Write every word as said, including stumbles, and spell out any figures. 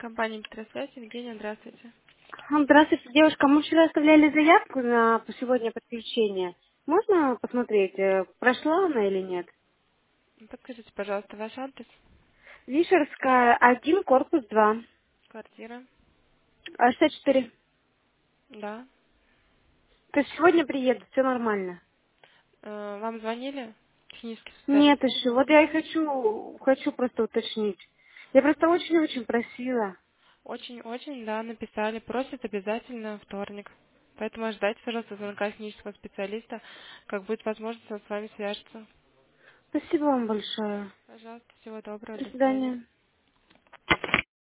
Компания Петросвязь. Евгения, здравствуйте. А, Здравствуйте, девушка. Мы вчера оставляли заявку на по- сегодня подключение. Можно посмотреть, э, прошла она или нет? Подскажите, пожалуйста, ваш адрес, Вишерская, один, корпус два, квартира. а, шестьдесят четыре. Да. То есть сегодня приеду, все нормально. Э, Вам звонили? Технический специалист Нет еще. звонил? Вот я и хочу, хочу просто уточнить. Я просто очень-очень просила. Очень-очень, да, написали. Просят обязательно вторник. Поэтому ждайте, пожалуйста, звонка технического специалиста. Как будет возможность, он с вами свяжется. Спасибо вам большое. Пожалуйста, всего доброго, До до свидания. свидания.